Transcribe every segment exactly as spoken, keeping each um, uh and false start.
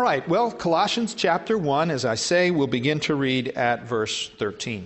All right, well, Colossians chapter one, as I say, we'll begin to read at verse thirteen.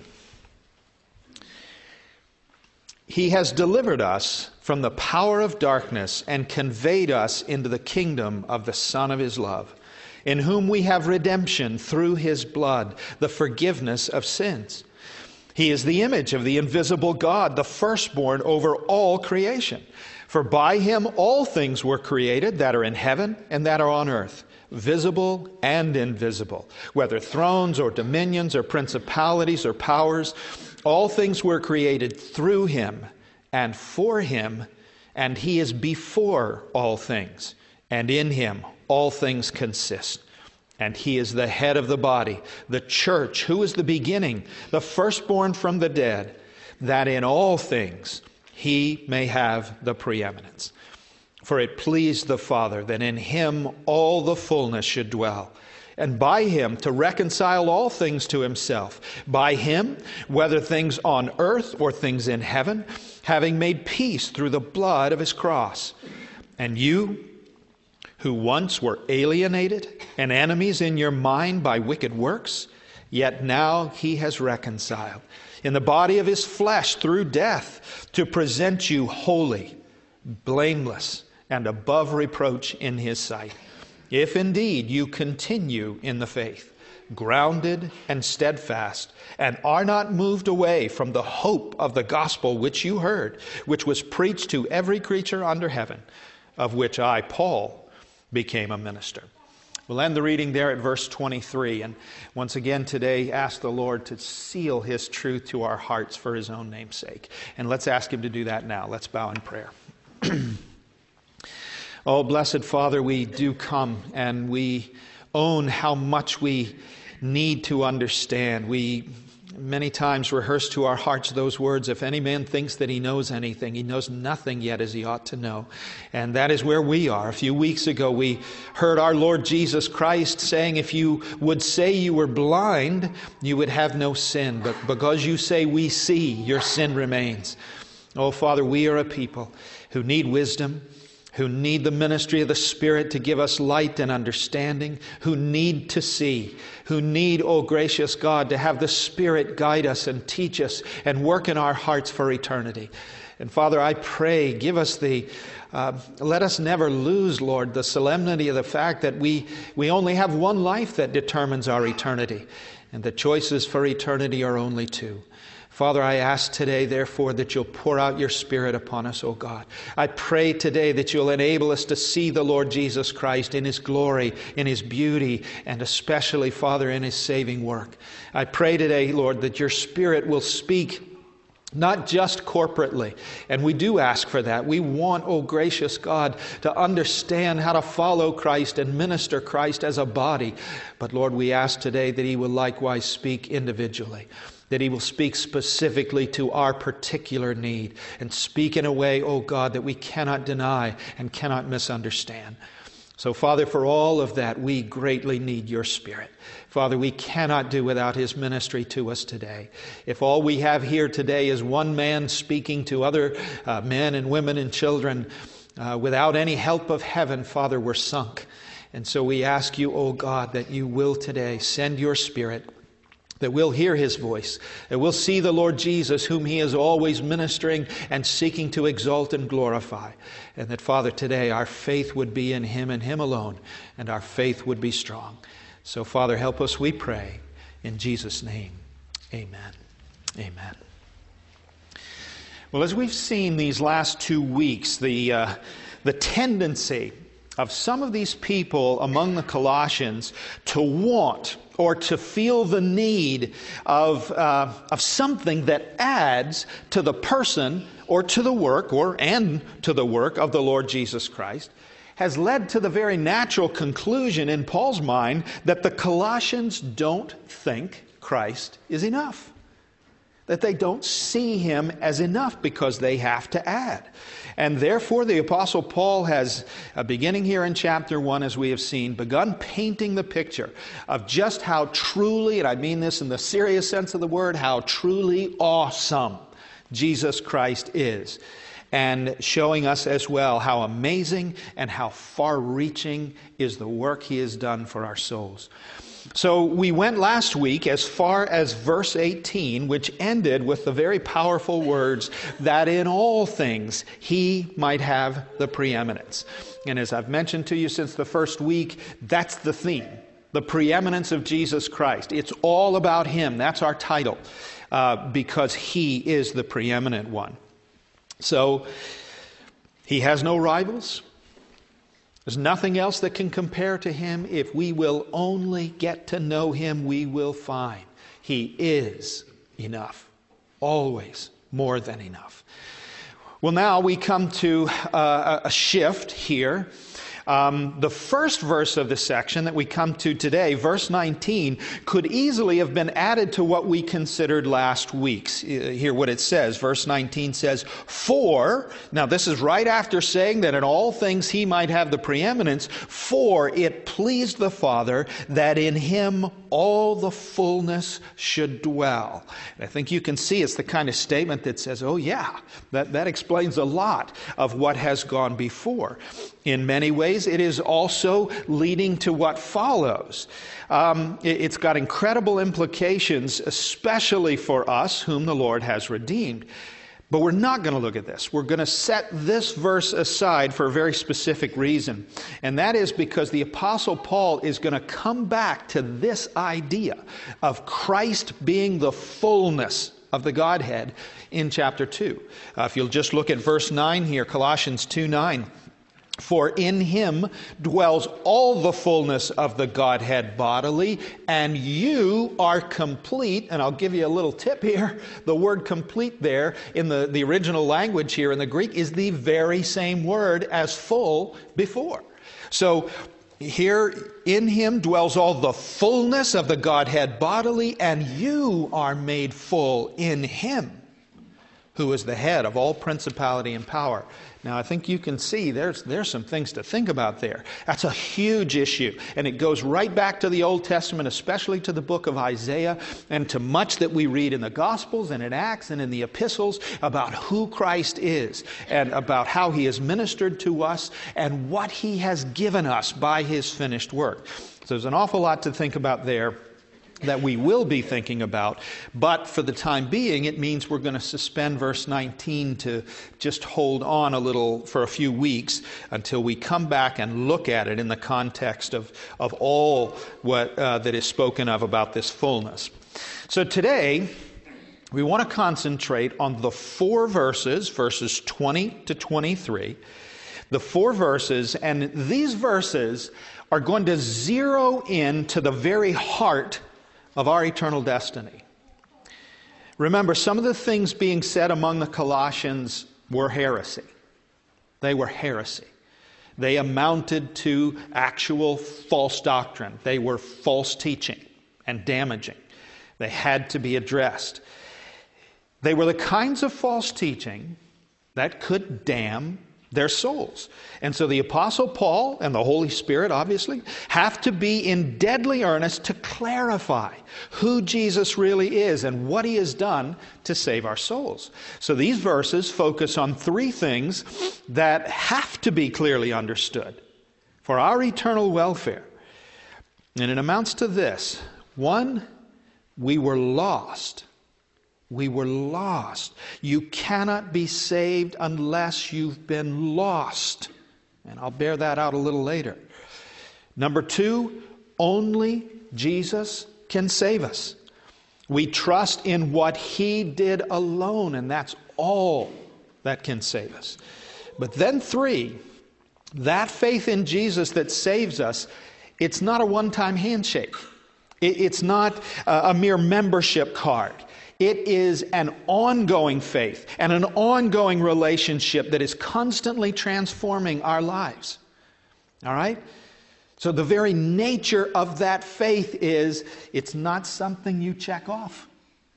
He has delivered us from the power of darkness and conveyed us into the kingdom of the Son of His love, in whom we have redemption through His blood, the forgiveness of sins. He is the image of the invisible God, the firstborn over all creation. For by Him all things were created that are in heaven and that are on earth, visible and invisible, whether thrones or dominions or principalities or powers. All things were created through Him and for Him, and He is before all things, and in Him all things consist. And He is the head of the body, the church, who is the beginning, the firstborn from the dead, that in all things He may have the preeminence. For it pleased the Father that in Him all the fullness should dwell, and by Him to reconcile all things to Himself. By Him, whether things on earth or things in heaven, having made peace through the blood of His cross. And you, who once were alienated and enemies in your mind by wicked works, yet now He has reconciled in the body of His flesh through death, to present you holy, blameless, and above reproach in His sight. If indeed you continue in the faith, grounded and steadfast, and are not moved away from the hope of the gospel which you heard, which was preached to every creature under heaven, of which I, Paul, became a minister. We'll end the reading there at verse twenty-three, and once again today ask the Lord to seal His truth to our hearts for His own name's sake. And let's ask Him to do that now. Let's bow in prayer. Oh, blessed Father, we do come and we own how much we need to understand. We many times rehearse to our hearts those words, if any man thinks that he knows anything, he knows nothing yet as he ought to know. And that is where we are. A few weeks ago we heard our Lord Jesus Christ saying, if you would say you were blind, you would have no sin. But because you say we see, your sin remains. Oh, Father, we are a people who need wisdom, who need the ministry of the Spirit to give us light and understanding, who need to see, who need, oh gracious God, to have the Spirit guide us and teach us and work in our hearts for eternity. And Father, I pray, give us the, uh, let us never lose, Lord, the solemnity of the fact that we, we only have one life that determines our eternity, and the choices for eternity are only two. Father, I ask today, therefore, that you'll pour out your Spirit upon us, O God. I pray today that you'll enable us to see the Lord Jesus Christ in His glory, in His beauty, and especially, Father, in His saving work. I pray today, Lord, that your Spirit will speak not just corporately, and we do ask for that. We want, oh gracious God, to understand how to follow Christ and minister Christ as a body. But Lord, we ask today that He will likewise speak individually, that He will speak specifically to our particular need, and speak in a way, oh God, that we cannot deny and cannot misunderstand. So, Father, for all of that, we greatly need your Spirit. Father, we cannot do without His ministry to us today. If all we have here today is one man speaking to other uh, men and women and children uh, without any help of heaven, Father, we're sunk. And so we ask you, oh God, that you will today send your Spirit, that we'll hear His voice, that we'll see the Lord Jesus, whom He is always ministering and seeking to exalt and glorify. And that, Father, today our faith would be in Him and Him alone, and our faith would be strong. So, Father, help us, we pray, in Jesus' name. Amen. Amen. Well, as we've seen these last two weeks, the, uh, the tendency of some of these people among the Colossians to want or to feel the need of, uh, of something that adds to the person or to the work or and to the work of the Lord Jesus Christ has led to the very natural conclusion in Paul's mind that the Colossians don't think Christ is enough. That they don't see Him as enough because they have to add. And therefore the Apostle Paul has, uh, beginning here in chapter one, as we have seen, begun painting the picture of just how truly, and I mean this in the serious sense of the word, how truly awesome Jesus Christ is. and showing us as well how amazing and how far-reaching is the work He has done for our souls. So we went last week as far as verse eighteen, which ended with the very powerful words that in all things He might have the preeminence. And as I've mentioned to you since the first week, that's the theme, the preeminence of Jesus Christ. It's all about Him. That's our title, uh, because He is the preeminent one. So He has no rivals. There's nothing else that can compare to Him. If we will only get to know Him, we will find He is enough. Always more than enough. Well, now we come to uh, a shift here. Um, the first verse of the section that we come to today, verse nineteen, could easily have been added to what we considered last week's. Hear what it says. Verse nineteen says, "For," now this is right after saying that in all things He might have the preeminence, "for it pleased the Father that in Him all the fullness should dwell." And I think you can see it's the kind of statement that says, oh yeah, that, that explains a lot of what has gone before. In many ways, it is also leading to what follows. Um, it, it's got incredible implications, especially for us whom the Lord has redeemed. But we're not going to look at this. We're going to set this verse aside for a very specific reason. And that is because the Apostle Paul is going to come back to this idea of Christ being the fullness of the Godhead in chapter two. Uh, if you'll just look at verse nine here, Colossians two nine. "For in Him dwells all the fullness of the Godhead bodily, and you are complete." And I'll give you a little tip here. The word complete there in the, the original language here in the Greek is the very same word as full before. So here, in Him dwells all the fullness of the Godhead bodily, and you are made full in Him, who is the head of all principality and power. Now, I think you can see there's there's some things to think about there. That's a huge issue, and it goes right back to the Old Testament, especially to the book of Isaiah, and to much that we read in the Gospels and in Acts and in the epistles about who Christ is and about how He has ministered to us and what He has given us by His finished work. So there's an awful lot to think about there that we will be thinking about, but for the time being, it means we're going to suspend verse nineteen to just hold on a little for a few weeks until we come back and look at it in the context of, of all what uh, that is spoken of about this fullness. So today, we want to concentrate on the four verses, verses twenty to twenty-three, the four verses, and these verses are going to zero in to the very heart of our eternal destiny. Remember, some of the things being said among the Colossians were heresy. They were heresy. They amounted to actual false doctrine. They were false teaching and damaging. They had to be addressed. They were the kinds of false teaching that could damn their souls. And so the Apostle Paul and the Holy Spirit, obviously, have to be in deadly earnest to clarify who Jesus really is and what He has done to save our souls. So these verses focus on three things that have to be clearly understood for our eternal welfare. And it amounts to this. One, we were lost. We were lost. You cannot be saved unless you've been lost. And I'll bear that out a little later. Number two, only Jesus can save us. We trust in what He did alone, and that's all that can save us. But then three, that faith in Jesus that saves us, it's not a one-time handshake. It's not a mere membership card. It is an ongoing faith and an ongoing relationship that is constantly transforming our lives. All right? So the very nature of that faith is it's not something you check off.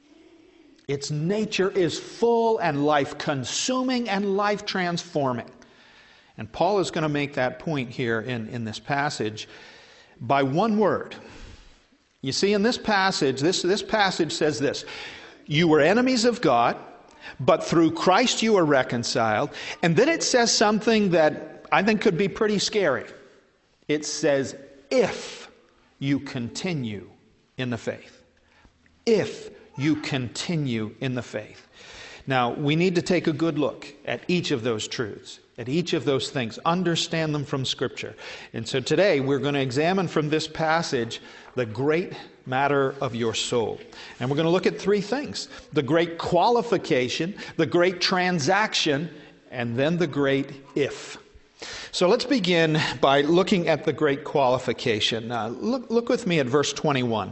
Its nature is full and life-consuming and life-transforming. And Paul is going to make that point here in, in this passage by one word. You see, in this passage, this, this passage says this: you were enemies of God but through Christ you are reconciled. And then it says something that I think could be pretty scary. It says, if you continue in the faith. If you continue in the faith. Now, we need to take a good look at each of those truths, at each of those things, understand them from Scripture. And so today we're going to examine from this passage the great matter of your soul. And we're going to look at three things: the great qualification, the great transaction, and then the great if. So let's begin by looking at the great qualification. Uh, look, look with me at verse twenty-one.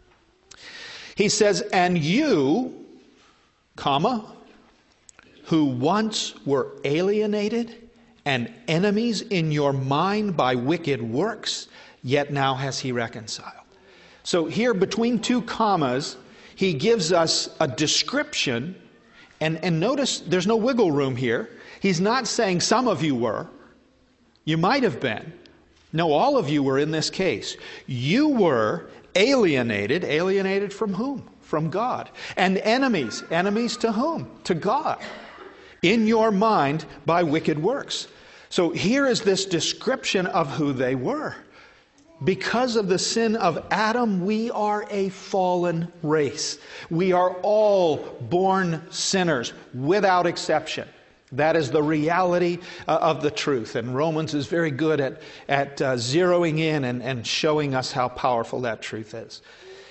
He says, and you, comma, who once were alienated and enemies in your mind by wicked works, yet now has he reconciled. So here between two commas, he gives us a description, and, and notice there's no wiggle room here. He's not saying some of you were. You might have been. No, all of you were in this case. You were alienated. Alienated from whom? From God. And enemies. Enemies to whom? To God. In your mind by wicked works. So here is this description of who they were. Because of the sin of Adam, we are a fallen race. We are all born sinners without exception. That is the reality uh, of the truth. And Romans is very good at, at uh, zeroing in and, and showing us how powerful that truth is.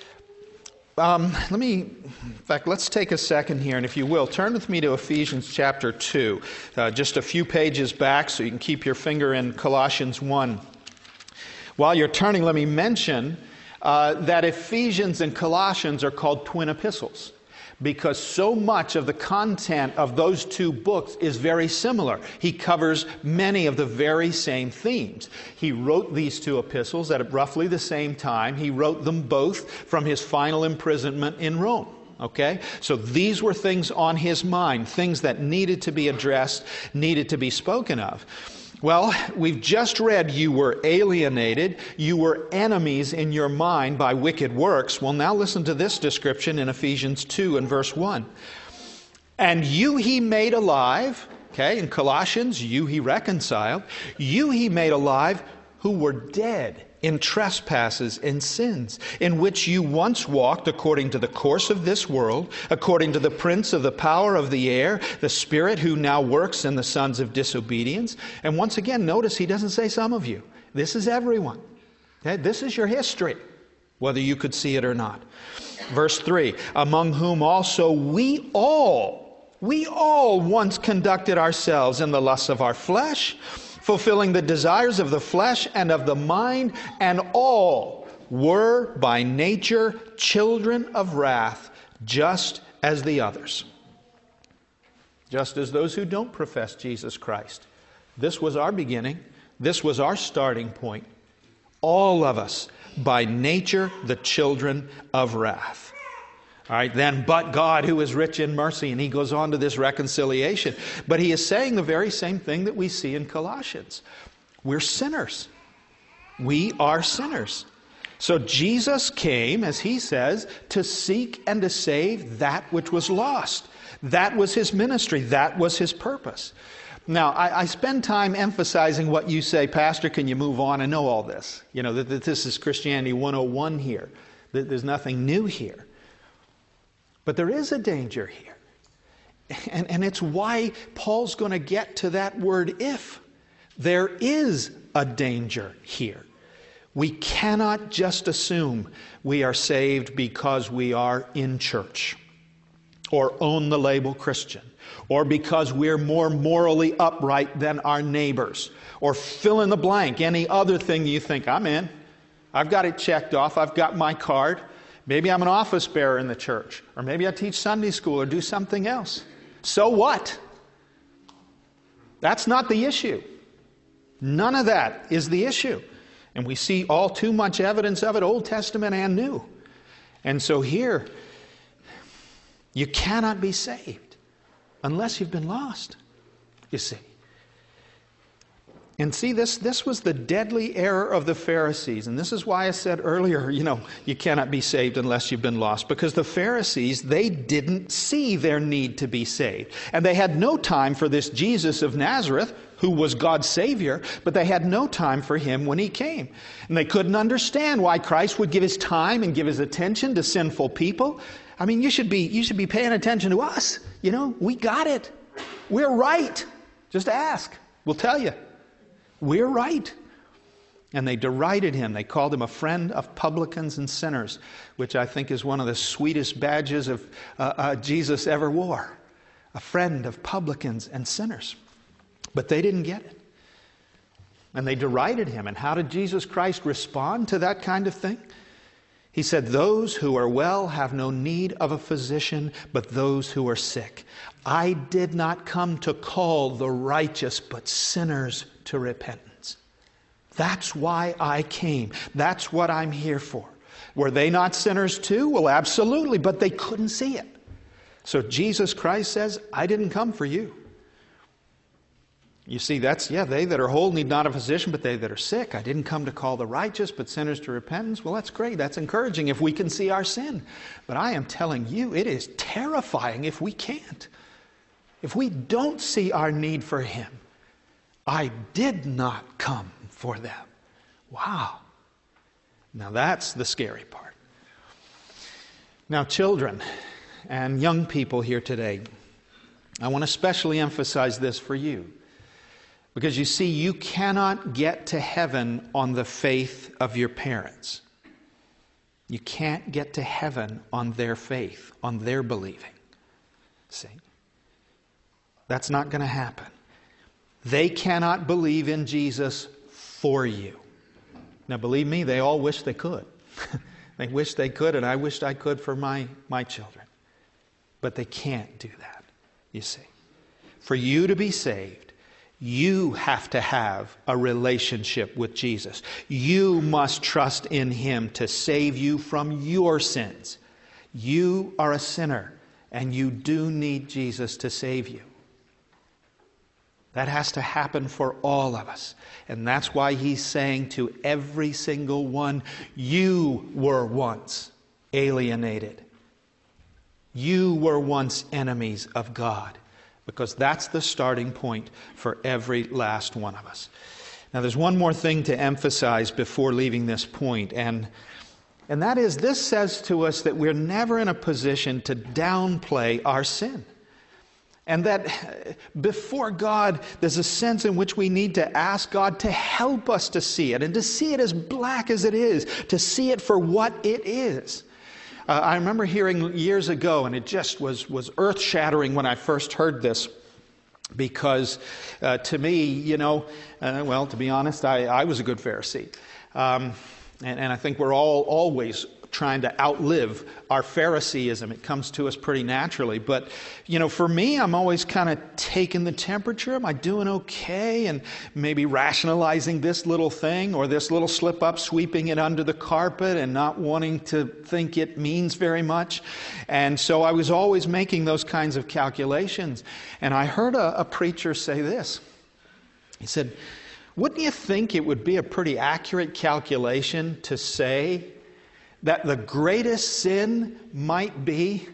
Um, let me, in fact, let's take a second here, and if you will, turn with me to Ephesians chapter two, uh, just a few pages back so you can keep your finger in Colossians one. While you're turning, let me mention uh, that Ephesians and Colossians are called twin epistles, because so much of the content of those two books is very similar. He covers many of the very same themes. He wrote these two epistles at roughly the same time. He wrote them both from his final imprisonment in Rome. Okay? So these were things on his mind, things that needed to be addressed, needed to be spoken of. Well, we've just read you were alienated, you were enemies in your mind by wicked works. Well, now listen to this description in Ephesians two and verse one. And you he made alive, okay, in Colossians, you he reconciled, you he made alive who were dead in trespasses and sins, in which you once walked according to the course of this world, according to the prince of the power of the air, the spirit who now works in the sons of disobedience. And once again, notice he doesn't say some of you. This is everyone. Okay? This is your history, whether you could see it or not. Verse three, among whom also we all, we all once conducted ourselves in the lusts of our flesh, fulfilling the desires of the flesh and of the mind, and all were by nature children of wrath, just as the others. Just as those who don't profess Jesus Christ. This was our beginning. This was our starting point. All of us, by nature, the children of wrath. All right, then, but God who is rich in mercy, and he goes on to this reconciliation. But he is saying the very same thing that we see in Colossians. We're sinners. We are sinners. So Jesus came, as he says, to seek and to save that which was lost. That was his ministry. That was his purpose. Now, I, I spend time emphasizing what you say, Pastor, can you move on? I know all this. You know, that, that this is Christianity one oh one here. That there's nothing new here. But there is a danger here. And, and it's why Paul's going to get to that word if. There is a danger here. We cannot just assume we are saved because we are in church, or own the label Christian, or because we're more morally upright than our neighbors, or fill in the blank, any other thing you think, I'm in. I've got it checked off. I've got my card. Maybe I'm an office bearer in the church, or maybe I teach Sunday school or do something else. So what? That's not the issue. None of that is the issue. And we see all too much evidence of it, Old Testament and New. And so here, you cannot be saved unless you've been lost, you see. And see, this, this was the deadly error of the Pharisees. And this is why I said earlier, you know, you cannot be saved unless you've been lost. Because the Pharisees, they didn't see their need to be saved. And they had no time for this Jesus of Nazareth, who was God's Savior, but they had no time for Him when He came. And they couldn't understand why Christ would give His time and give His attention to sinful people. I mean, you should be, you should be paying attention to us. You know, we got it. We're right. Just ask. We'll tell you. We're right. And they derided Him. They called Him a friend of publicans and sinners, which I think is one of the sweetest badges of uh, uh, Jesus ever wore. A friend of publicans and sinners. But they didn't get it. And they derided Him. And how did Jesus Christ respond to that kind of thing? He said, "Those who are well have no need of a physician, but those who are sick. I did not come to call the righteous, but sinners to repentance." That's why I came. That's what I'm here for. Were they not sinners too? Well, absolutely, but they couldn't see it. So Jesus Christ says, I didn't come for you. You see, that's, yeah, they that are whole need not a physician, but they that are sick. I didn't come to call the righteous, but sinners to repentance. Well, that's great. That's encouraging if we can see our sin. But I am telling you, it is terrifying if we can't. If we don't see our need for Him. I did not come for them. Wow. Now that's the scary part. Now, children and young people here today, I want to especially emphasize this for you. Because you see, you cannot get to heaven on the faith of your parents. You can't get to heaven on their faith, on their believing. See? That's not going to happen. They cannot believe in Jesus for you. Now, believe me, they all wish they could. They wish they could, and I wished I could for my, my children. But they can't do that, you see. For you to be saved, you have to have a relationship with Jesus. You must trust in Him to save you from your sins. You are a sinner, and you do need Jesus to save you. That has to happen for all of us. And that's why He's saying to every single one, you were once alienated. You were once enemies of God. Because that's the starting point for every last one of us. Now, there's one more thing to emphasize before leaving this point, and, and that is this says to us that we're never in a position to downplay our sin. And that before God, there's a sense in which we need to ask God to help us to see it, and to see it as black as it is, to see it for what it is. Uh, I remember hearing years ago, and it just was, was earth-shattering when I first heard this, because uh, to me, you know, uh, well, to be honest, I, I was a good Pharisee. Um, and, and I think we're all always trying to outlive our Phariseeism. It comes to us pretty naturally. But, you know, for me, I'm always kind of taking the temperature. Am I doing okay? And maybe rationalizing this little thing or this little slip up, sweeping it under the carpet and not wanting to think it means very much. And so I was always making those kinds of calculations. And I heard a, a preacher say this. He said, wouldn't you think it would be a pretty accurate calculation to say that the greatest sin might be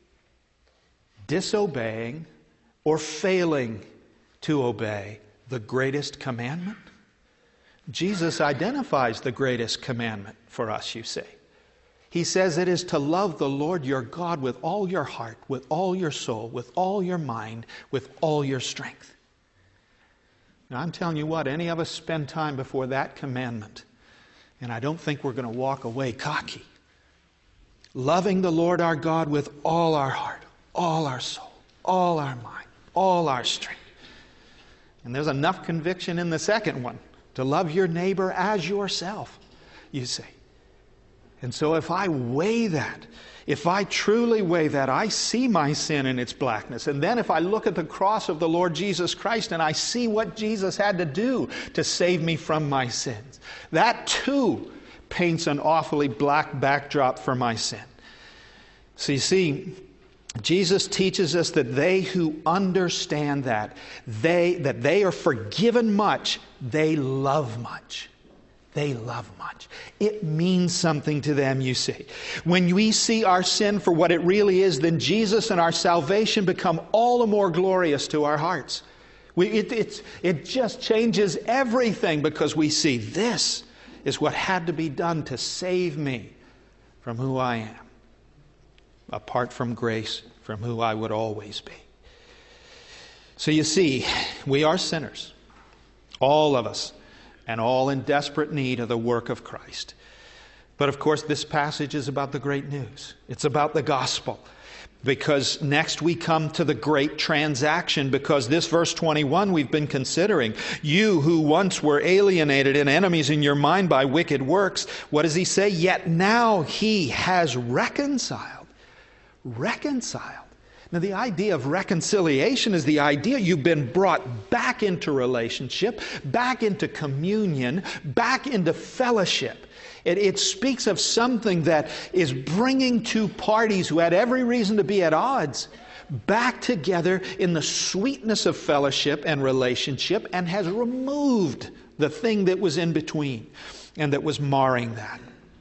disobeying or failing to obey the greatest commandment? Jesus identifies the greatest commandment for us, you see. He says it is to love the Lord your God with all your heart, with all your soul, with all your mind, with all your strength. Now, I'm telling you what, any of us spend time before that commandment, and I don't think we're going to walk away cocky. Loving the Lord our God with all our heart, all our soul, all our mind, all our strength. And there's enough conviction in the second one to love your neighbor as yourself, you see. And so if I weigh that, if I truly weigh that, I see my sin in its blackness. And then if I look at the cross of the Lord Jesus Christ and I see what Jesus had to do to save me from my sins, that too paints an awfully black backdrop for my sin. So you see, Jesus teaches us that they who understand that, they, that they are forgiven much, they love much. They love much. It means something to them, you see. When we see our sin for what it really is, then Jesus and our salvation become all the more glorious to our hearts. We, it, it, it just changes everything because we see this is what had to be done to save me from who I am, apart from grace, from who I would always be. So you see, we are sinners, all of us, and all in desperate need of the work of Christ. But of course, this passage is about the great news. It's about the gospel. Because next we come to the great transaction, because this verse twenty-one we've been considering. You who once were alienated and enemies in your mind by wicked works, what does he say? Yet now he has reconciled. Reconciled. Now, the idea of reconciliation is the idea you've been brought back into relationship, back into communion, back into fellowship. It, it speaks of something that is bringing two parties who had every reason to be at odds back together in the sweetness of fellowship and relationship, and has removed the thing that was in between and that was marring that.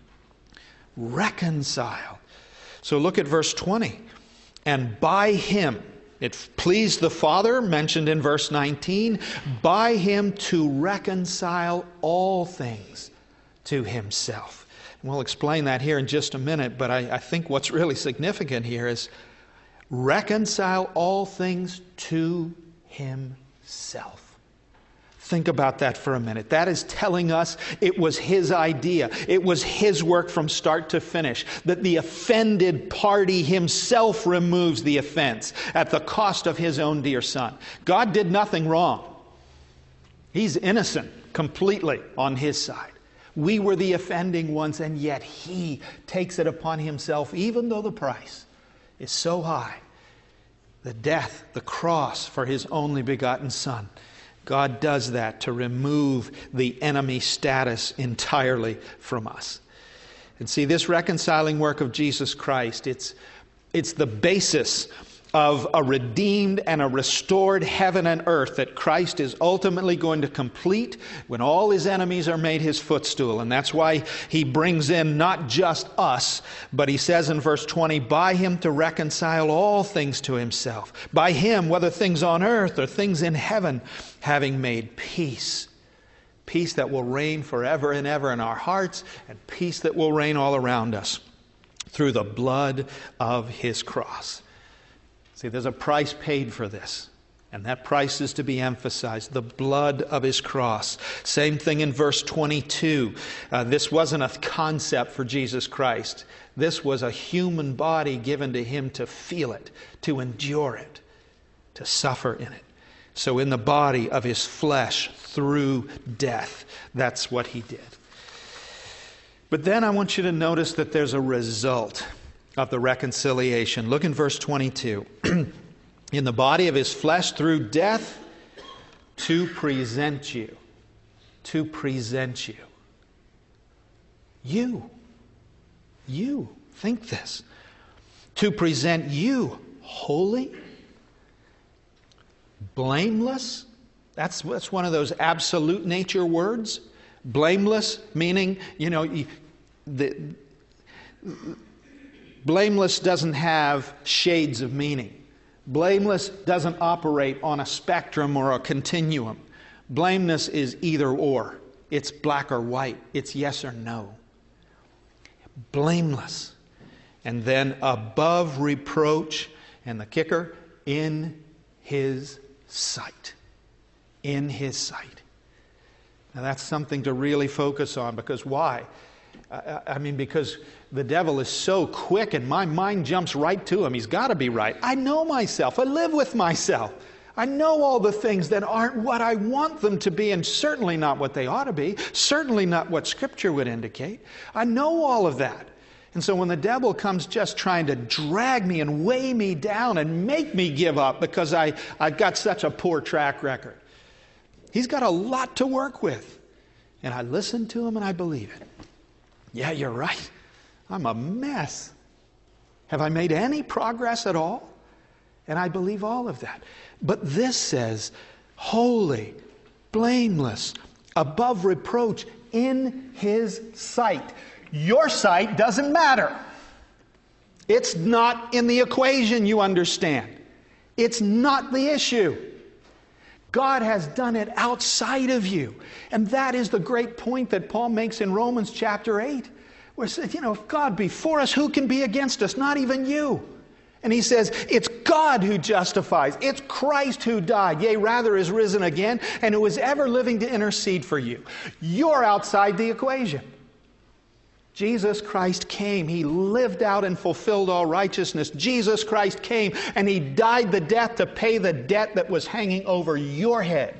Reconcile. So look at verse twenty. And by him, it pleased the Father, mentioned in verse nineteen, by him to reconcile all things to himself. And we'll explain that here in just a minute, but I, I think what's really significant here is reconcile all things to himself. Think about that for a minute. That is telling us it was his idea. It was his work from start to finish. That the offended party himself removes the offense at the cost of his own dear son. God did nothing wrong. He's innocent completely on his side. We were the offending ones, and yet he takes it upon himself, even though the price is so high. The death, the cross for his only begotten son. God does that to remove the enemy status entirely from us. And see, this reconciling work of Jesus Christ, it's, it's the basis of a redeemed and a restored heaven and earth that Christ is ultimately going to complete when all his enemies are made his footstool. And that's why he brings in not just us, but he says in verse twenty, by him to reconcile all things to himself. By him, whether things on earth or things in heaven, having made peace. Peace that will reign forever and ever in our hearts, and peace that will reign all around us through the blood of his cross. See, there's a price paid for this, and that price is to be emphasized, the blood of his cross. Same thing in verse twenty-two. Uh, this wasn't a concept for Jesus Christ. This was a human body given to him to feel it, to endure it, to suffer in it. So in the body of his flesh through death, that's what he did. But then I want you to notice that there's a result of the reconciliation. Look in verse twenty-two. In the body of his flesh through death, to present you. To present you. You. You. Think this. To present you holy, blameless. That's, that's one of those absolute nature words. Blameless, meaning, you know, the... Blameless doesn't have shades of meaning. Blameless doesn't operate on a spectrum or a continuum. Blameless is either or. It's black or white. It's yes or no. Blameless. And then above reproach, and the kicker, in his sight. In his sight. Now that's something to really focus on, because why? I, I mean, because the devil is so quick and my mind jumps right to him. He's got to be right. I know myself. I live with myself. I know all the things that aren't what I want them to be, and certainly not what they ought to be. Certainly not what Scripture would indicate. I know all of that. And so when the devil comes just trying to drag me and weigh me down and make me give up because I, I've got such a poor track record, he's got a lot to work with. And I listen to him and I believe it. Yeah, you're right. I'm a mess. Have I made any progress at all? And I believe all of that. But this says, holy, blameless, above reproach in His sight. Your sight doesn't matter. It's not in the equation, you understand. It's not the issue. God has done it outside of you. And that is the great point that Paul makes in Romans chapter eight. Where it says, you know, if God be for us, who can be against us? Not even you. And he says, it's God who justifies. It's Christ who died, yea, rather is risen again, and who is ever living to intercede for you. You're outside the equation. Jesus Christ came. He lived out and fulfilled all righteousness. Jesus Christ came and He died the death to pay the debt that was hanging over your head.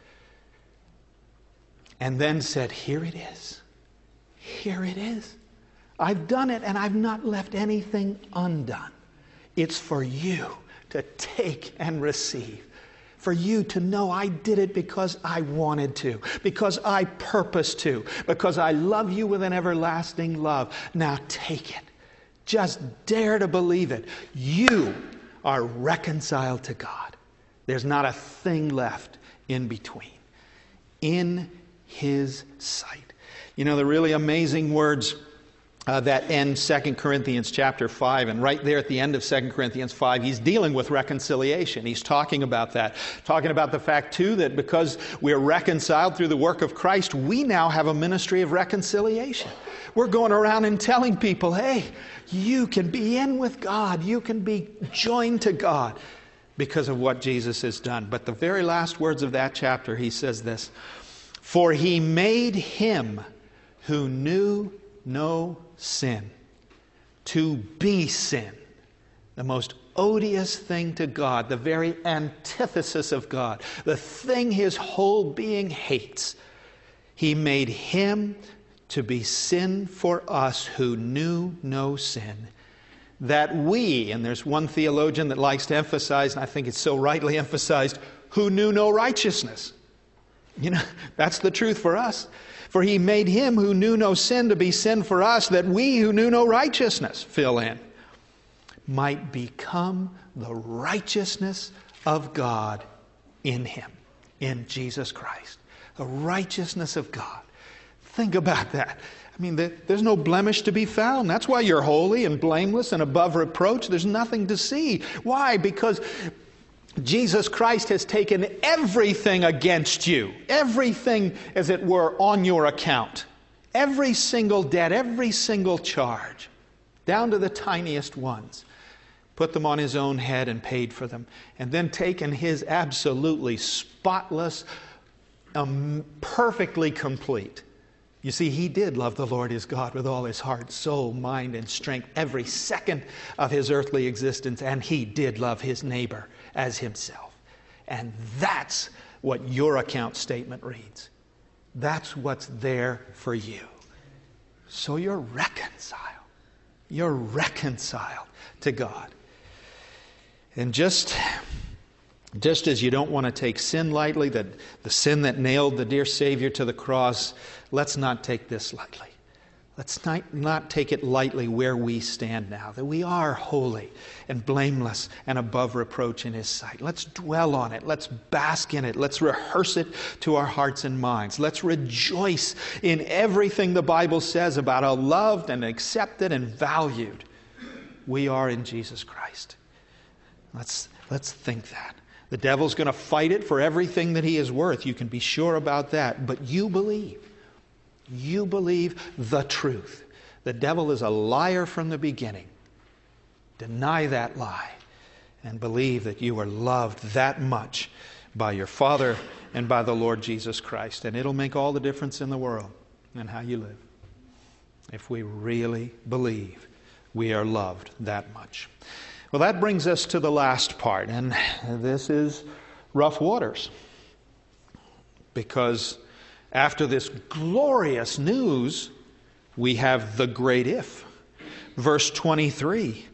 And then said, here it is. Here it is. I've done it and I've not left anything undone. It's for you to take and receive. For you to know I did it because I wanted to, because I purposed to, because I love you with an everlasting love. Now take it. Just dare to believe it. You are reconciled to God. There's not a thing left in between. In His sight. You know, the really amazing words Uh, that end Second Corinthians chapter five, and right there at the end of Second Corinthians five, he's dealing with reconciliation. He's talking about that. Talking about the fact, too, that because we're reconciled through the work of Christ, we now have a ministry of reconciliation. We're going around and telling people, hey, you can be in with God. You can be joined to God because of what Jesus has done. But the very last words of that chapter, he says this, for He made Him who knew no sin to be sin, the most odious thing to God, the very antithesis of God, the thing His whole being hates. He made Him to be sin for us who knew no sin, that we, and there's one theologian that likes to emphasize, and I think it's so rightly emphasized, who knew no righteousness. You know, that's the truth for us. For He made Him who knew no sin to be sin for us, that we who knew no righteousness, fill in, might become the righteousness of God in Him, in Jesus Christ. The righteousness of God. Think about that. I mean, there's no blemish to be found. That's why you're holy and blameless and above reproach. There's nothing to see. Why? Because Jesus Christ has taken everything against you, everything, as it were, on your account, every single debt, every single charge, down to the tiniest ones, put them on His own head and paid for them, and then taken His absolutely spotless, um, perfectly complete. You see, He did love the Lord His God with all His heart, soul, mind, and strength, every second of His earthly existence, and He did love His neighbor as Himself. And that's what your account statement reads. That's what's there for you. So you're reconciled. You're reconciled to God. And just, just as you don't want to take sin lightly, that the sin that nailed the dear Savior to the cross, let's not take this lightly. Let's not, not take it lightly where we stand now, that we are holy and blameless and above reproach in His sight. Let's dwell on it. Let's bask in it. Let's rehearse it to our hearts and minds. Let's rejoice in everything the Bible says about how loved and accepted and valued we are in Jesus Christ. Let's, let's think that. The devil's going to fight it for everything that he is worth. You can be sure about that. But you believe. You believe the truth. The devil is a liar from the beginning. Deny that lie and believe that you are loved that much by your Father and by the Lord Jesus Christ. And it'll make all the difference in the world in how you live if we really believe we are loved that much. Well, that brings us to the last part, and this is rough waters. Because after this glorious news, we have the great if. Verse twenty-three.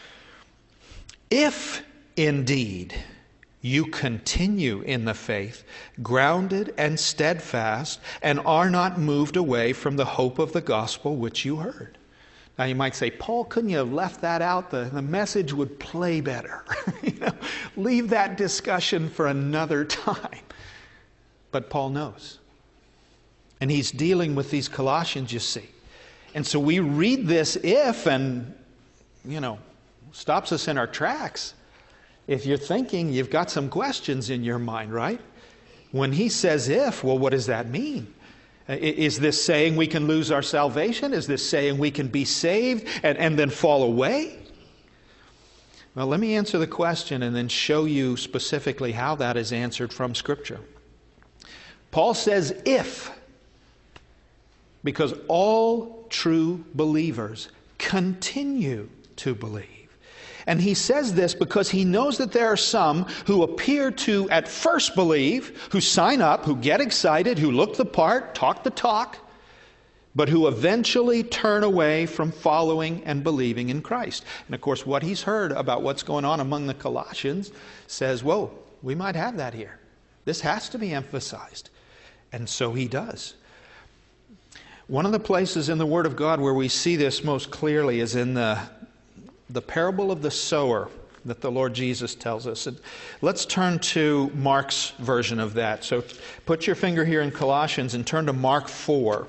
If indeed you continue in the faith, grounded and steadfast, and are not moved away from the hope of the gospel which you heard. Now you might say, Paul, couldn't you have left that out? The, the message would play better. you know, leave that discussion for another time. But Paul knows. And he's dealing with these Colossians, you see. And so we read this if, and, you know, stops us in our tracks. If you're thinking, you've got some questions in your mind, right? When he says if, well, what does that mean? Is this saying we can lose our salvation? Is this saying we can be saved and, and then fall away? Well, let me answer the question and then show you specifically how that is answered from Scripture. Paul says if, because all true believers continue to believe. And he says this because he knows that there are some who appear to at first believe, who sign up, who get excited, who look the part, talk the talk, but who eventually turn away from following and believing in Christ. And of course, what he's heard about what's going on among the Colossians says, whoa, we might have that here. This has to be emphasized. And so he does. One of the places in the Word of God where we see this most clearly is in the The parable of the sower that the Lord Jesus tells us. And let's turn to Mark's version of that. So put your finger here in Colossians and turn to Mark four.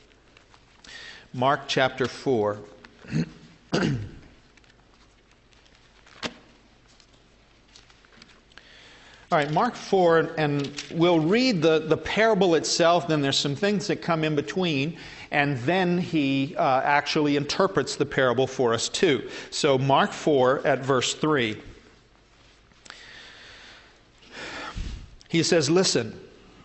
Mark chapter four. All right, Mark four, and we'll read the, the parable itself, then there's some things that come in between, and then he uh, actually interprets the parable for us too. So Mark four at verse three. He says, listen,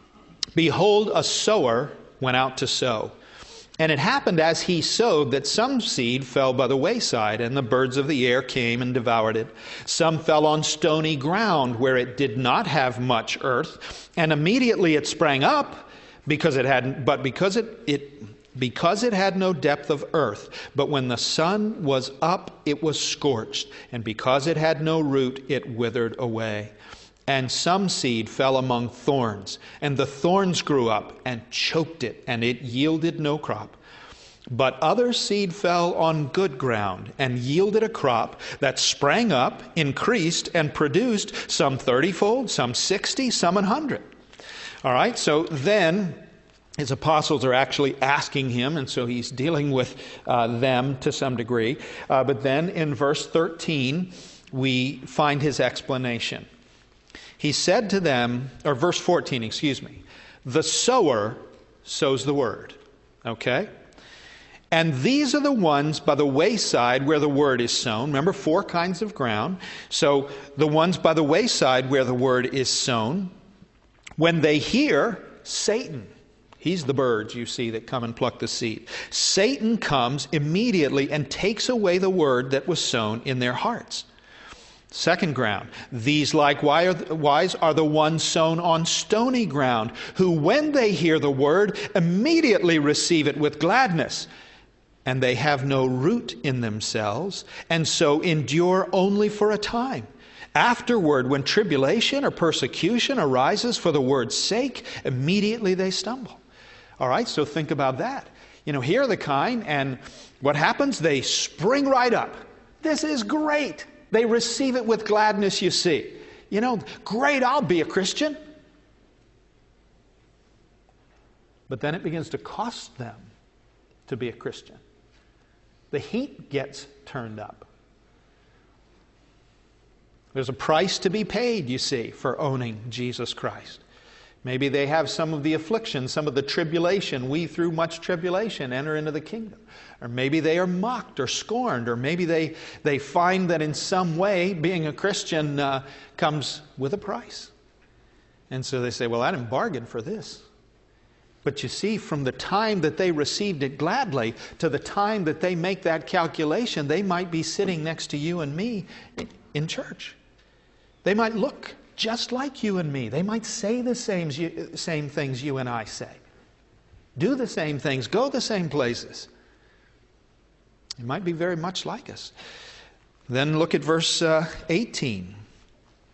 behold, a sower went out to sow. And it happened as he sowed that some seed fell by the wayside, and the birds of the air came and devoured it. Some fell on stony ground where it did not have much earth, and immediately it sprang up, because it had, but because it, it because it had no depth of earth. But when the sun was up, it was scorched, and because it had no root, it withered away. And some seed fell among thorns, and the thorns grew up and choked it, and it yielded no crop. But other seed fell on good ground, and yielded a crop that sprang up, increased, and produced some thirtyfold, some sixty, some an hundred. All right, so then his apostles are actually asking him, and so he's dealing with uh, them to some degree. Uh, but then in verse thirteen, we find his explanation. He said to them, or verse fourteen, excuse me, the sower sows the word. Okay? And these are the ones by the wayside where the word is sown. Remember, four kinds of ground. So the ones by the wayside where the word is sown, when they hear, Satan, he's the birds you see that come and pluck the seed. Satan comes immediately and takes away the word that was sown in their hearts. Second ground, these likewise are the ones sown on stony ground, who when they hear the word, immediately receive it with gladness. And they have no root in themselves, and so endure only for a time. Afterward, when tribulation or persecution arises for the word's sake, immediately they stumble. All right, so think about that. You know, here are the kind, and what happens? They spring right up. This is great. They receive it with gladness, you see. You know, great, I'll be a Christian. But then it begins to cost them to be a Christian. The heat gets turned up. There's a price to be paid, you see, for owning Jesus Christ. Maybe they have some of the affliction, some of the tribulation. We, through much tribulation, enter into the kingdom. Or maybe they are mocked or scorned. Or maybe they, they find that in some way being a Christian uh, comes with a price. And so they say, well, I didn't bargain for this. But you see, from the time that they received it gladly to the time that they make that calculation, they might be sitting next to you and me in church. They might look just like you and me. They might say the same, same things you and I say. Do the same things. Go the same places. It might be very much like us. Then look at verse uh, eighteen.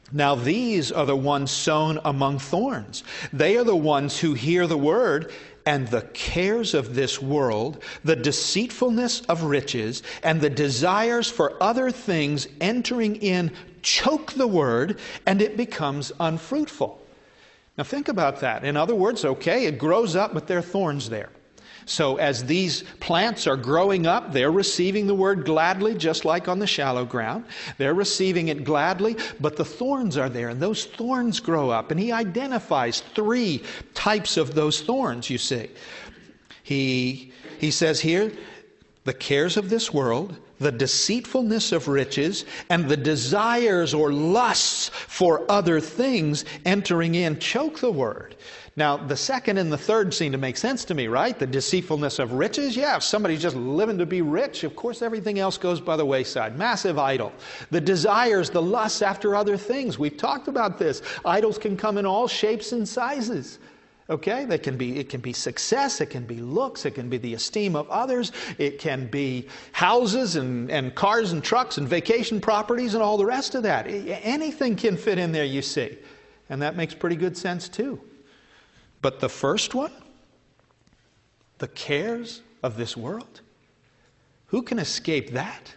Now these are the ones sown among thorns. They are the ones who hear the word, and the cares of this world, the deceitfulness of riches, and the desires for other things entering in choke the word, and it becomes unfruitful. Now think about that. In other words, okay, it grows up, but there are thorns there. So as these plants are growing up, they're receiving the word gladly, just like on the shallow ground. They're receiving it gladly, but the thorns are there, and those thorns grow up. And he identifies three types of those thorns, you see. He, he says here, the cares of this world, the deceitfulness of riches, and the desires or lusts for other things entering in choke the word. Now, the second and the third seem to make sense to me, right? The deceitfulness of riches, yeah, if somebody's just living to be rich, of course everything else goes by the wayside. Massive idol. The desires, the lusts after other things. We've talked about this. Idols can come in all shapes and sizes. Okay? They can be, it can be success, it can be looks, it can be the esteem of others, it can be houses and, and cars and trucks and vacation properties and all the rest of that. Anything can fit in there, you see. And that makes pretty good sense too. But the first one, the cares of this world, who can escape that?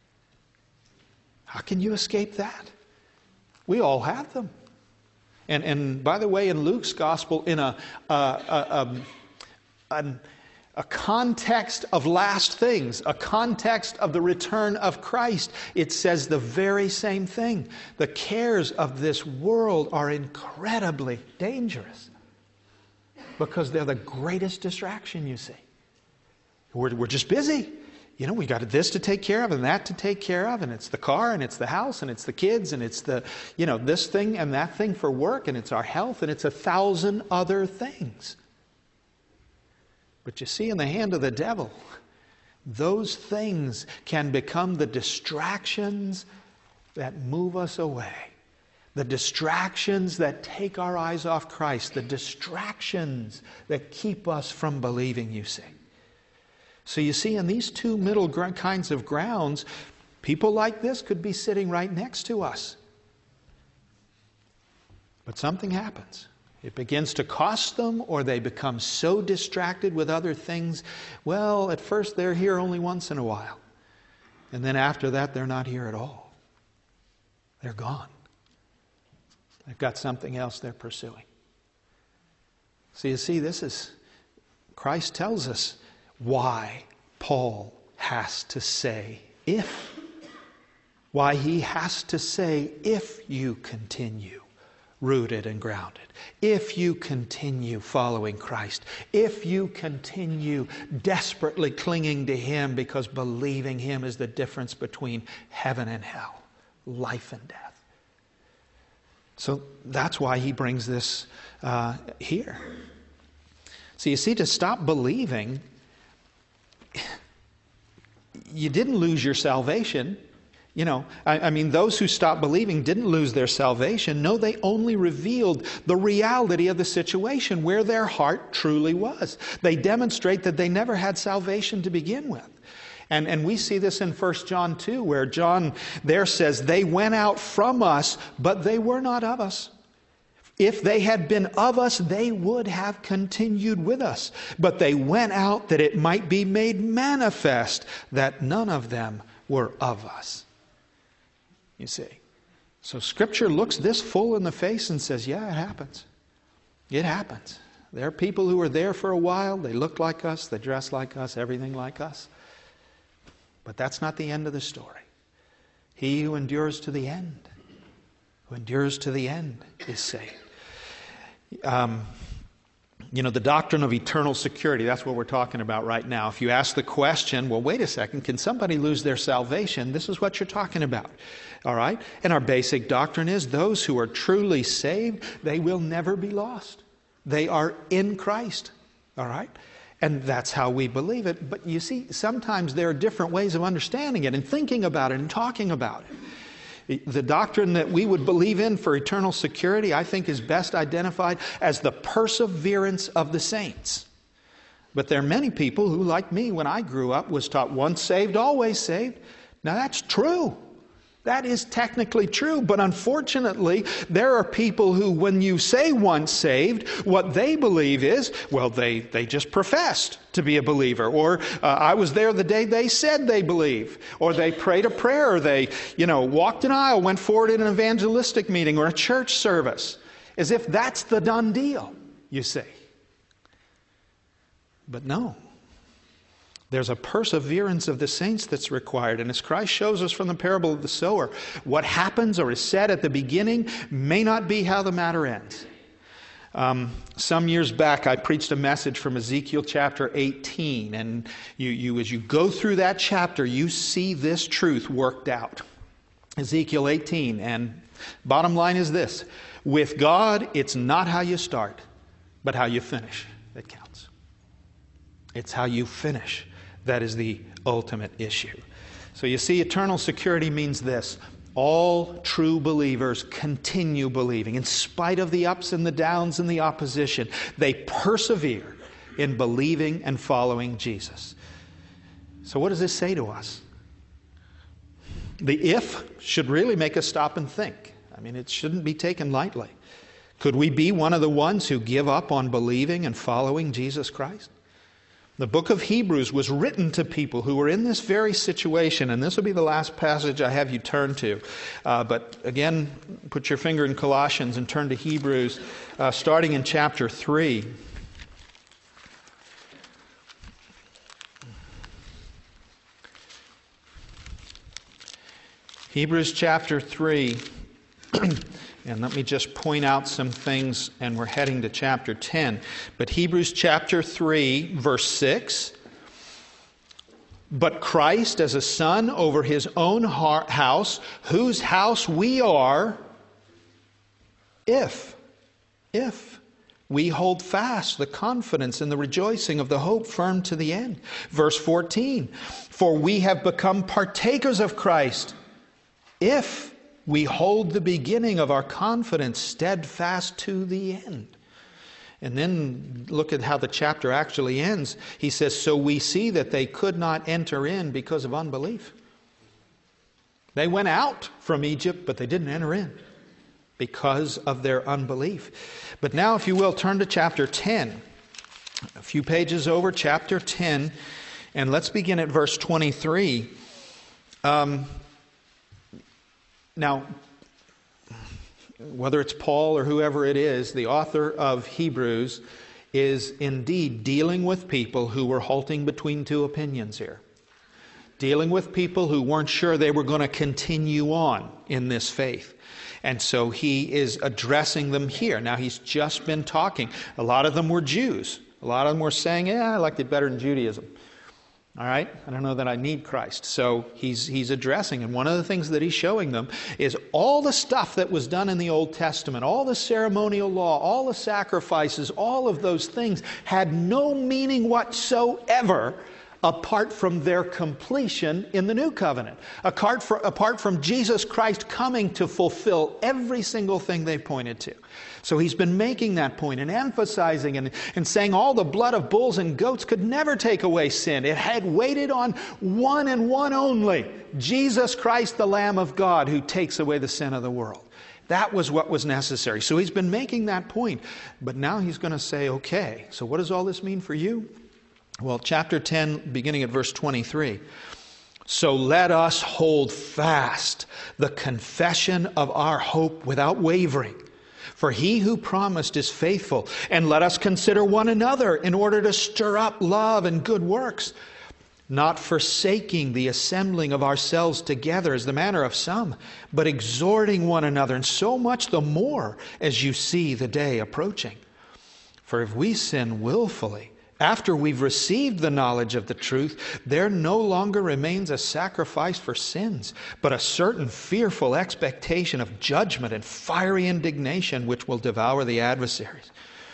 How can you escape that? We all have them. And, and by the way, in Luke's gospel, in a, a, a, a, a context of last things, a context of the return of Christ, it says the very same thing. The cares of this world are incredibly dangerous, because they're the greatest distraction, you see. We're, we're just busy. You know, we got this to take care of and that to take care of, and it's the car and it's the house and it's the kids and it's the, you know, this thing and that thing for work, and it's our health, and it's a thousand other things. But you see, in the hand of the devil, those things can become the distractions that move us away. The distractions that take our eyes off Christ. The distractions that keep us from believing, you see. So you see, in these two middle gr- kinds of grounds, people like this could be sitting right next to us. But something happens. It begins to cost them, or they become so distracted with other things. Well, at first they're here only once in a while. And then after that, they're not here at all. They're gone. They've got something else they're pursuing. So you see, this is, Christ tells us why Paul has to say if. Why he has to say if you continue rooted and grounded. If you continue following Christ. If you continue desperately clinging to Him, because believing Him is the difference between heaven and hell, life and death. So that's why he brings this uh, here. So you see, to stop believing, you didn't lose your salvation. You know, I, I mean, those who stopped believing didn't lose their salvation. No, they only revealed the reality of the situation, where their heart truly was. They demonstrate that they never had salvation to begin with. And, and we see this in First John two, where John there says, they went out from us, but they were not of us. If they had been of us, they would have continued with us. But they went out that it might be made manifest that none of them were of us. You see. So Scripture looks this full in the face and says, yeah, it happens. It happens. There are people who are there for a while. They look like us. They dress like us. Everything like us. But that's not the end of the story. He who endures to the end, who endures to the end is saved. Um, you know, the doctrine of eternal security, that's what we're talking about right now. If you ask the question, well, wait a second, can somebody lose their salvation? This is what you're talking about. All right? And our basic doctrine is those who are truly saved, they will never be lost. They are in Christ. All right? And that's how we believe it. But you see, sometimes there are different ways of understanding it and thinking about it and talking about it. The doctrine that we would believe in for eternal security, I think, is best identified as the perseverance of the saints. But there are many people who, like me, when I grew up, was taught once saved, always saved. Now that's true. That is technically true, but unfortunately, there are people who, when you say once saved, what they believe is, well, they, they just professed to be a believer, or uh, I was there the day they said they believe, or they prayed a prayer, or they, you know, walked an aisle, went forward in an evangelistic meeting or a church service, as if that's the done deal, you see. But no. There's a perseverance of the saints that's required. And as Christ shows us from the parable of the sower, what happens or is said at the beginning may not be how the matter ends. Um, some years back, I preached a message from Ezekiel chapter eighteen. And you, you, as you go through that chapter, you see this truth worked out. Ezekiel eighteen. And bottom line is this. With God, it's not how you start, but how you finish that counts. It's how you finish. That is the ultimate issue. So you see, eternal security means this. All true believers continue believing. In spite of the ups and the downs and the opposition, they persevere in believing and following Jesus. So what does this say to us? The if should really make us stop and think. I mean, it shouldn't be taken lightly. Could we be one of the ones who give up on believing and following Jesus Christ? The book of Hebrews was written to people who were in this very situation, and this will be the last passage I have you turn to. Uh, but again, put your finger in Colossians and turn to Hebrews, uh, starting in chapter three. Hebrews chapter three. And let me just point out some things, and we're heading to chapter ten. But Hebrews chapter three, verse six. But Christ as a son over his own house, whose house we are, if, if we hold fast the confidence and the rejoicing of the hope firm to the end. Verse fourteen. For we have become partakers of Christ, if we hold the beginning of our confidence steadfast to the end. And then look at how the chapter actually ends. He says, so we see that they could not enter in because of unbelief. They went out from Egypt, but they didn't enter in because of their unbelief. But now, if you will, turn to chapter ten. A few pages over, chapter ten. And let's begin at verse twenty-three. Um... Now, whether it's Paul or whoever it is, the author of Hebrews is indeed dealing with people who were halting between two opinions here. Dealing with people who weren't sure they were going to continue on in this faith. And so he is addressing them here. Now, he's just been talking. A lot of them were Jews. A lot of them were saying, yeah, I liked it better than Judaism. All right? I don't know that I need Christ. So he's he's addressing, and one of the things that he's showing them is all the stuff that was done in the Old Testament, all the ceremonial law, all the sacrifices, all of those things had no meaning whatsoever apart from their completion in the New Covenant. Apart from, apart from Jesus Christ coming to fulfill every single thing they pointed to. So he's been making that point and emphasizing and, and saying all the blood of bulls and goats could never take away sin. It had waited on one and one only, Jesus Christ, the Lamb of God, who takes away the sin of the world. That was what was necessary. So he's been making that point. But now he's going to say, okay, so what does all this mean for you? Well, chapter ten, beginning at verse twenty-three. So let us hold fast the confession of our hope without wavering. For he who promised is faithful. And let us consider one another in order to stir up love and good works, not forsaking the assembling of ourselves together as the manner of some, but exhorting one another, and so much the more as you see the day approaching. For if we sin willfully, after we've received the knowledge of the truth, there no longer remains a sacrifice for sins, but a certain fearful expectation of judgment and fiery indignation which will devour the adversaries.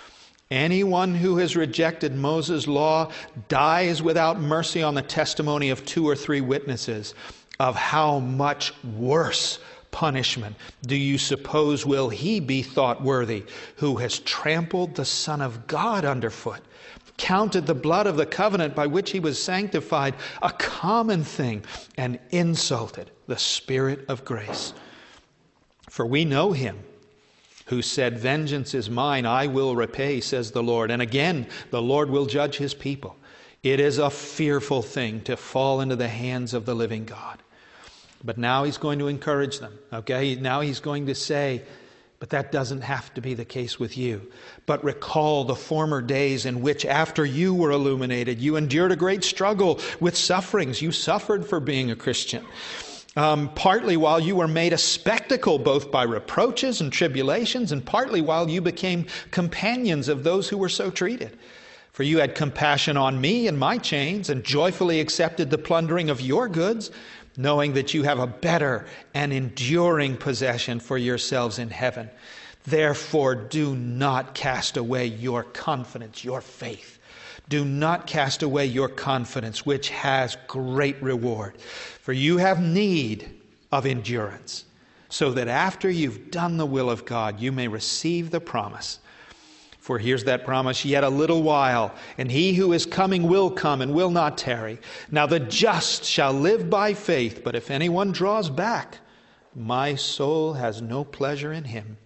Anyone who has rejected Moses' law dies without mercy on the testimony of two or three witnesses. Of how much worse punishment do you suppose will he be thought worthy who has trampled the Son of God underfoot counted the blood of the covenant by which he was sanctified a common thing, and insulted the Spirit of grace. For we know him who said, "Vengeance is mine, I will repay, says the Lord." And again, the Lord will judge his people. It is a fearful thing to fall into the hands of the living God. But now he's going to encourage them. Okay, now he's going to say, but that doesn't have to be the case with you. But recall the former days in which, after you were illuminated, you endured a great struggle with sufferings. You suffered for being a Christian. Um, partly while you were made a spectacle, both by reproaches and tribulations, and partly while you became companions of those who were so treated. For you had compassion on me and my chains, and joyfully accepted the plundering of your goods, knowing that you have a better and enduring possession for yourselves in heaven. Therefore, do not cast away your confidence, your faith. Do not cast away your confidence, which has great reward. For you have need of endurance, so that after you've done the will of God, you may receive the promise. For here's that promise, yet a little while, and he who is coming will come and will not tarry. Now the just shall live by faith, but if anyone draws back, my soul has no pleasure in him.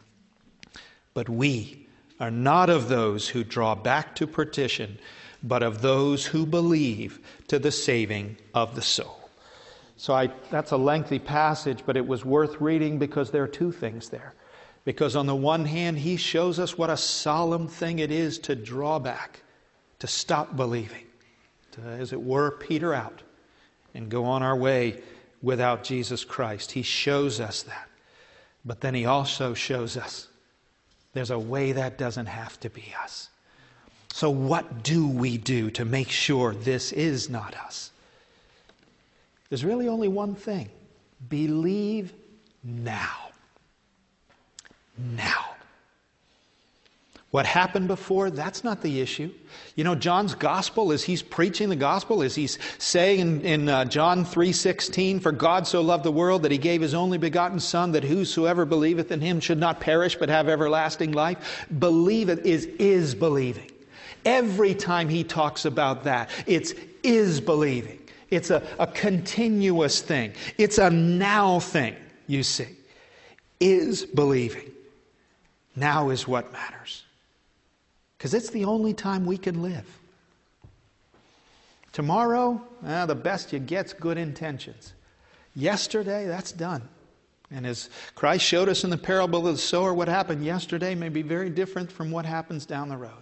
But we are not of those who draw back to perdition, but of those who believe to the saving of the soul. So I, that's a lengthy passage, but it was worth reading because there are two things there. Because on the one hand, he shows us what a solemn thing it is to draw back, to stop believing, to, as it were, peter out and go on our way without Jesus Christ. He shows us that. But then he also shows us there's a way that doesn't have to be us. So what do we do to make sure this is not us? There's really only one thing. Believe now. Now. What happened before, that's not the issue. You know, John's gospel, as he's preaching the gospel, as he's saying in, in uh, John three sixteen, "For God so loved the world that he gave his only begotten Son, that whosoever believeth in him should not perish but have everlasting life." Believeth is is believing. Every time he talks about that, it's is believing. It's a, a continuous thing. It's a now thing, you see. Is believing. Now is what matters. Because it's the only time we can live. Tomorrow, eh, the best you get's good intentions. Yesterday, that's done. And as Christ showed us in the parable of the sower, what happened yesterday may be very different from what happens down the road.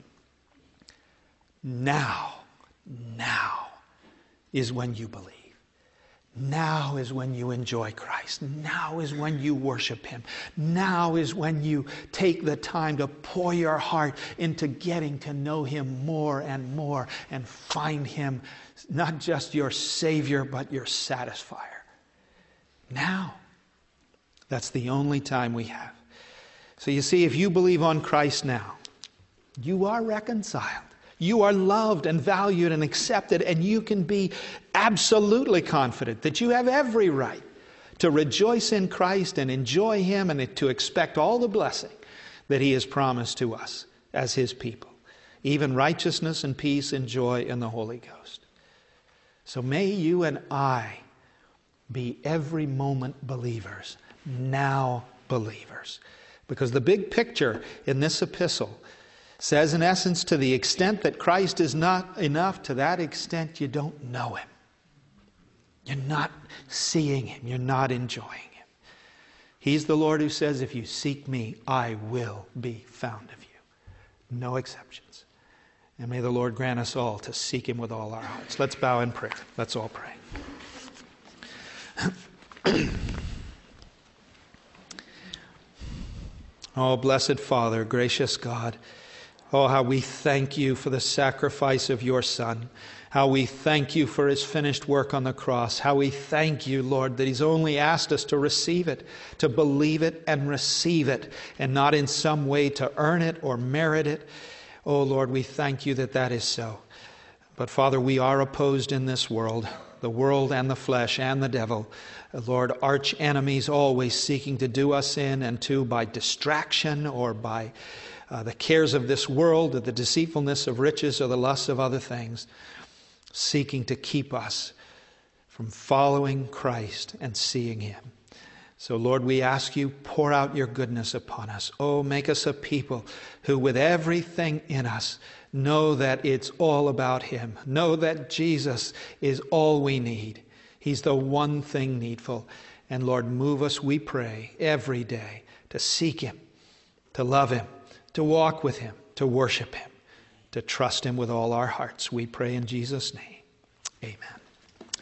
Now, now is when you believe. Now is when you enjoy Christ. Now is when you worship Him. Now is when you take the time to pour your heart into getting to know Him more and more and find Him not just your Savior, but your satisfier. Now. That's the only time we have. So you see, if you believe on Christ now, you are reconciled. You are loved and valued and accepted, and you can be absolutely confident that you have every right to rejoice in Christ and enjoy Him and to expect all the blessing that He has promised to us as His people, even righteousness and peace and joy in the Holy Ghost. So may you and I be every moment believers, now believers. Because the big picture in this epistle says, in essence, to the extent that Christ is not enough, to that extent you don't know Him. You're not seeing Him. You're not enjoying Him. He's the Lord who says, if you seek me, I will be found of you. No exceptions. And may the Lord grant us all to seek Him with all our hearts. Let's bow in prayer. Let's all pray. Oh, blessed Father, gracious God, oh, how we thank You for the sacrifice of Your Son. How we thank You for His finished work on the cross. How we thank You, Lord, that He's only asked us to receive it, to believe it and receive it, and not in some way to earn it or merit it. Oh, Lord, we thank You that that is so. But, Father, we are opposed in this world, the world and the flesh and the devil. Lord, arch enemies always seeking to do us in, and to by distraction or by uh, the cares of this world, or the deceitfulness of riches, or the lusts of other things, seeking to keep us from following Christ and seeing Him. So, Lord, we ask you, pour out your goodness upon us. Oh, make us a people who, with everything in us, know that it's all about Him. Know that Jesus is all we need. He's the one thing needful. And Lord, move us, we pray, every day to seek Him, to love Him, to walk with Him, to worship Him, to trust Him with all our hearts. We pray in Jesus' name. Amen.